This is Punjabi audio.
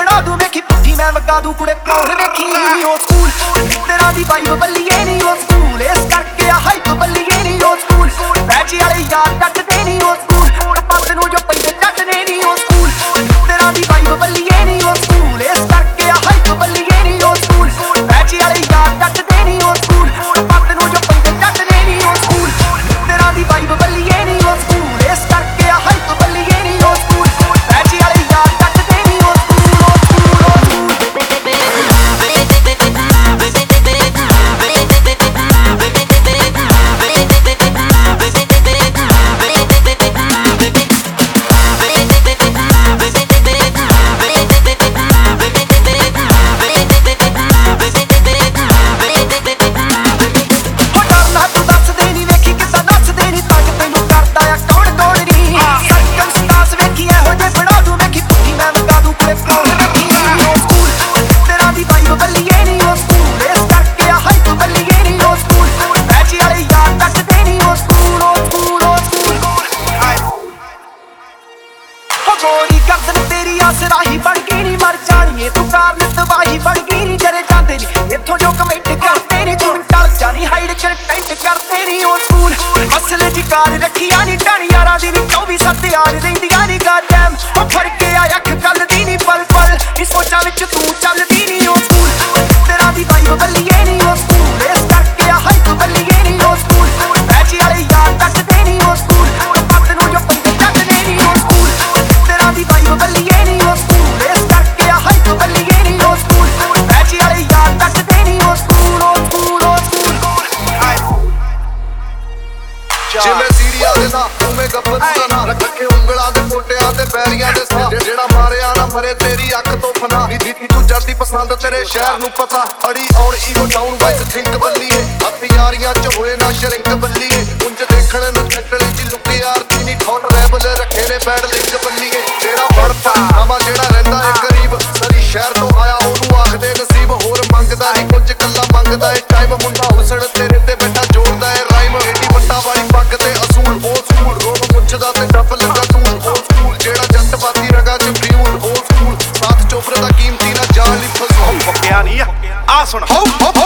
ਬਣਾ ਦੂੰ ਵੇਖੀ ਪੁੱਠੀ ਮੈਂ ਵਗਾ ਦੂੰ ਕੁੜੇ ਕੌਣ ਵੇਖੀ ਉਹ ਸਕੂਲ ਤੇਰਾ ਦੀ ਵਾਈਬ ਬੱਲੀਏ ਨਹੀਂ ਉਹ ਸਕੂਲ ਇਸ ਕਰਕੇ ਆ ਹਾਈਪ ਬੱਲੀਏ ਨਹੀਂ ਉਹ ਸਕੂਲ ਬੈਚ ਵਾਲੇ ਯਾਰ ਟੱਟਦੇ ਨਹੀਂ ਉਹ ਸਕੂਲ ਪੱਤ ਨੂੰ ਜੋ ਪੈਂਦੇ ਟੱਟਦੇ ਨਹੀਂ ਉਹ ਸਕੂਲ ਤੇਰਾ ਦੀ ਵਾਈਬ ਬੱਲੀਏ ਨਹੀਂ ਉਹ ਸਕੂਲ ਇਸ ਕਰਕੇ ਆ ਹਾਈਪ ਬੱਲੀਏ ਨਹੀਂ ਉਹ ਸਕੂਲ ਬੈਚ ਵਾਲੇ ਯਾਰ ਟੱਟਦੇ ਨਹੀਂ ਉਹ ਸਕੂਲ ਪੱਤ ਨੂੰ ਜੋ ਪੈਂਦੇ ਟੱਟਦੇ ਨਹੀਂ ਉਹ ਸਕੂਲ ਤੇਰਾ ਦੀ ਵਾਈਬ ਬੱਲੀਏ ਨਹੀਂ ਉਹ ਸਕੂਲ ਇਸ ਕਰਕੇ ਆ ਹਾਈਪ ਬੱਲੀਏ ਨਹੀਂ ਉਹ ਸਕੂਲ ਬੈਚ ਵਾਲੇ ਯਾਰ ਟੱਟਦੇ ਨਹੀਂ ਉਹ ਗੋਰੀ ਗਰਦਨ ਤੇਰੀ ਆਸਰਾਹੀ ਬਣ ਗਈ ਨੀ ਮਰ ਜਾਣੀਏ ਤੂੰ ਕਾਰਨ ਤਬਾਹੀ ਬਣ ਗਈ ਨੀ ਜਰੇ ਜਾਂਦੇ ਨੀ ਇੱਥੋਂ ਜੋ ਕਮੈਂਟ ਕਰਦੇ ਨੀ ਤੂੰ ਟਲ ਜਾਣੀ ਹਾਈਡ ਕੰਟੈਂਟ ਕਰਦੇ ਨੀ ਉਹ ਸਕੂਲ ਅਸਲ ਜੀ ਕਾਰ ਰੱਖੀਆਂ ਨੀ ਟਾਣੀ ਯਾਰਾਂ ਦੀ ਨੀ 24/7 ਯਾਰ ਰਹਿੰਦੀਆਂ ਨੀ ਗਾਡੈਮ ਉਹ ਫੜ ਕੇ ਆ ਅੱਖ ਕੱਲ ਦੀ ਨੀ ਪਲ ਪਲ ਇਸ ਸੋਚਾਂ ਵਿੱਚ ਤੂੰ ਚੱਲਦੀ ਨੀ ਉਹ ਸਕੂਲ ਤੇਰਾ ਦੀ ਵਾਈਬ ਬੱਲੀਏ ਨੀ ਉਹ ਸਕੂਲ ਇਸ ਕਰਕੇ ਆ ਹਾਈਪ ਬੱਲੀਏ ਨੀ ਉਹ ਸਕੂਲ ਬੈਚ ਵਾਲੇ ਯਾਰ ਟੱਟਦੇ ਨੀ ਉਹ ਸਕੂਲ ਪੱਤ ਨੂੰ ਜੋ ਪੈਂਦੇ ਟੱਟਦੇ ਨੀ ਉਹ ਸਕੂਲ ਤੇਰਾ ਦੀ ਵਾਈਬ ਬੱਲੀਏ ਨੀ ਉਹ ਸਕੂਲ ਇਸ ਕਰਕੇ ਆ ਹਾਈਪ ਬੱਲੀਏ ਨੀ ਉਹ ਸਕੂਲ ਬੈਚ ਵਾਲੇ ਯਾਰ ਟੱਟਦੇ ਨੀ ਉਹ ਸਕੂਲ ਉਹ ਸਕੂਲ ਉਹ ਸਕੂਲ ਜਿਵੇਂ ਸੀੜੀਆਂ ਦੇ ਨਾ ਉਵੇਂ ਗੱਬਰ ਦਾ ਨਾ ਰੱਖੇ ਉਂਗਲਾਂ ਦੇ ਮੋਟਿਆਂ ਤੇ ਪੈਰੀਆਂ ਦੇ ਸਾਹ ਜਿਹੜਾ ਮਾਰਿਆ ਨਾ ਮਰੇ ਤੇਰੀ ਅੱਖ ਤੋਂ ਫਨਾ ਨੀ ਤੂੰ ਜਰਦੀ ਪਸੰਦ ਤੇਰੇ ਸ਼ਹਿਰ ਨੂੰ ਪਤਾ ਅੜੀ ਆਉਣ ਈਗੋ ਡਾਊਨ ਵਾਈਸ ਥਿੰਕ ਬੱਲੀਏ ਹੱਥ ਯਾਰੀਆਂ ਚ ਹੋਏ ਨਾ ਸ਼ਰਿੰਕ ਬੱਲੀਏ ਉਂਝ ਦੇਖਣ ਨੂੰ ਚੱਟਲੇ ਚ ਲੁੱਕੇ ਯਾਰ ਦੀ ਨੀ ਠੋਟ ਰੈਬਲ ਰੱਖੇ ਨੇ ਬੈਡ ਲਿੰਕ ਬੱਲੀਏ ਤੇਰਾ ਵੜਤਾ ਨਵਾਂ ਜਿਹੜਾ ਰਹਿੰਦਾ ਏ ਕਰੀਬ ਸਰੀ ਸ਼ਹਿਰ ਤੋਂ ਆਇਆ ਉਹਨੂੰ ਆਖਦੇ ਨਸੀਬ ਹੋਰ ਮੰਗਦਾ ਨੀ ਕੁਝ ਕੱਲਾ ਮੰਗਦਾ ਏ ਟਾਈਮ ਮੁੰਡਾ ਹੁਸੜ ਤੇਰੇ ਤੇ ਬੈਠਾ ਜੋੜਦਾ ਏ ਰਾਈਮ ਏਡੀ ਵੱਡਾ ਵਾਲੀ ਪੱਗ ਤੇ ਅਸੂਲ ਉਹ ਸਕੂਲ ਰੋਬ ਮੁੱਛਦਾ ਤੇ ਡੱਬ ਲੱਗਾ ਤੂੰ ਉਹ ਸਕੂਲ ਜਿਹੜਾ ਜੱਟ ਬਾਤੀ ਰਗਾ ਚ ਫਿਊਲ ਉਹ ਸਕੂਲ ਸਾਥ ਚੋਪਰ ਦਾ ਕੀਮਤੀ ਨਾ ਜਾਨ ਲਈ ਫਸੂਲ ਪੱਕਿਆ ਨਹੀਂ ਆ ਸੁਣ